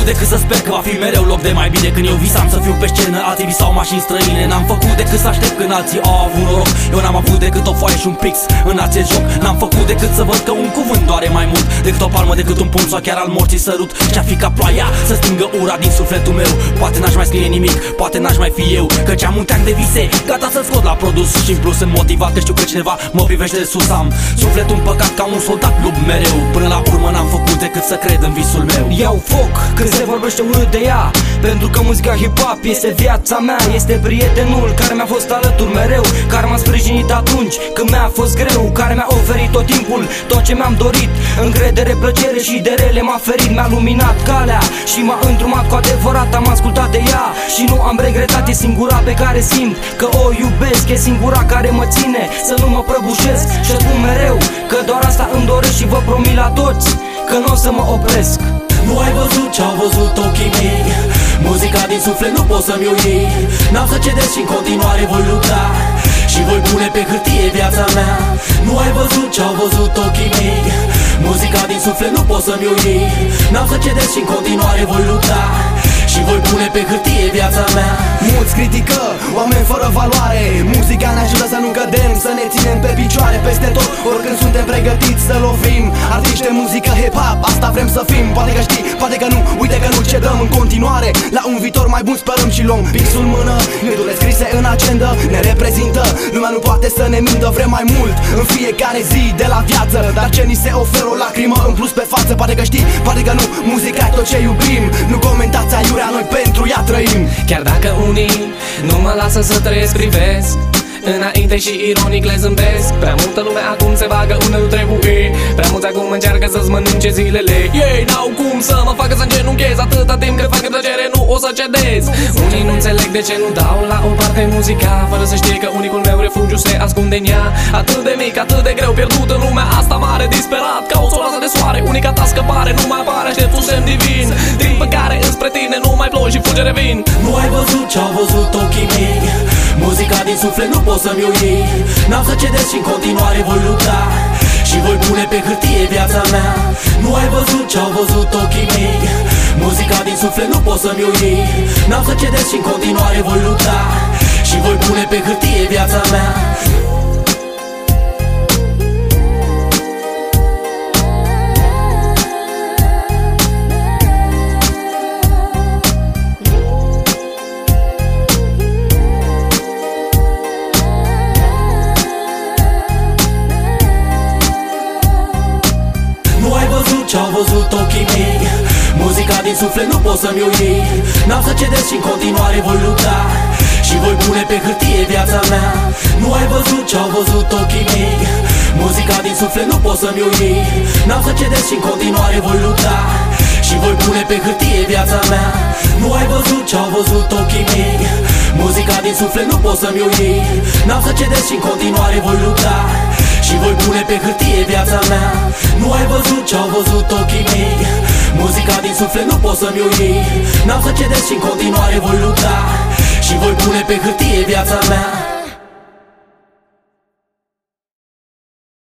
decât să sper că va fi mereu loc de mai bine. Când eu visam să fiu pe scenă, alții visau mașini străine. N-am făcut decât să aștept când alții au avut noroc. Eu n-am avut decât o foaie și un pix în acest joc. N-am făcut decât să văd că un cuvânt doare mai mult decât o palmă, decât un pumn sau chiar al morții sărut. Ce-a fi ca ploaia să stingă ura din sufletul meu. Poate n-aș mai scrie nimic, poate n-aș mai fi eu, căci am un teanc de vise, gata să scot la produs. Și în plus sunt motivat că știu că cineva mă privește de sus. Am sufletul împăcat ca un soldat lup mereu. Până la urmă n-am făcut decât să cred în visul meu. Iau foc când se vorbește urât de ea, pentru că muzica hip-hop este viața mea. Este prietenul care mi-a fost alături mereu, care m-a sprijinit atunci când mi-a fost greu, care mi-a oferit tot timpul tot ce mi-am dorit. Încredere, plăcere și de rele m-a ferit, mi-a luminat calea și m-a îndrumat cu adevărat. Am ascultat de ea și nu am regretat. E singura pe care simt că o iubesc, e singura care mă ține să nu mă prăbușesc. Și spun mereu că doar asta îmi doresc și vă promit la toți că nu o să mă opresc. Nu ai văzut ce-au văzut ochii mei, muzica din suflet nu pot să-mi o iei. N-am să cedez și în continuare voi lupta și voi pune pe hârtie viața mea. Nu ai văzut ce-au văzut ochii mei, muzica din suflet nu pot să-mi o iei. N-am să cedez și în continuare voi lupta și voi pune pe hârtie viața mea. Mulți critică, oameni fără valoare. Muzica ne ajută să nu cădem, să ne ținem pe picioare peste tot, oricând suntem pregătiți să lovim. Artiști de muzică hip-hop, asta vrem să fim. Poate că știi, poate că nu, uite că nu cedăm în continuare. La un viitor mai bun sperăm și luăm pixul în mână. Gândurile scrise în agenda ne reprezintă. Lumea nu poate să ne mintă, vrem mai mult în fiecare zi de la viață. Dar ce ni se oferă o lacrimă în plus pe față. Poate că știi, poate că nu, muzica e tot ce iubim. Nu comentați aiurea, noi pentru ea trăim. Chiar dacă unii nu mă lasă să trăiesc, privesc înainte și ironic le zâmbesc. Prea multă lume acum se bagă unde nu trebuie. Prea mulți acum încearcă să-ți mănânce zilele. Ei n-au cum să mă facă să îngenunchez atâta timp cât fac plăcere, nu o să cedez. Unii nu înțeleg de ce nu dau la o parte muzica, fără să știe că unicul meu refugiu se ascunde în ea. Atât de mic, atât de greu, pierdut în lumea asta mare, disperat ca o rază de soare. Unica ta scăpare nu mai apare, aștept un semn divin, timp în care înspre tine nu mai ploi și fulgere vin. Nu ai văzut ce-au văzut ochii mei, muzica din suflet nu pot să-mi o iei. N-am să cedez și în continuare voi lupta și voi pune pe hârtie viața mea. Nu ai văzut ce-au văzut ochii mei, muzica din suflet nu pot să-mi o iei. N-am să cedez și în continuare voi lupta și voi pune pe hârtie viața mea. Ce-au văzut ochii mei, muzica din suflet nu pot să-mi o iei. N-am să cedez și în continuare voi lupta și voi pune pe hârtie viața mea. Nu ai văzut ce-au văzut ochii mei, muzica din suflet nu pot să-mi o iei. N-am să cedez și în continuare voi lupta și voi pune pe hârtie viața mea. Nu ai văzut ce-au văzut ochii mei, muzica din suflet nu pot să-mi o iei. N-am să cedez și în continuare voi lupta și voi pune pe hârtie viața mea. Nu ai văzut ce-au văzut ochii mei, muzica din suflet nu pot să-mi o iei. N-am să cedez și în continuare voi lupta și voi pune pe hârtie viața mea.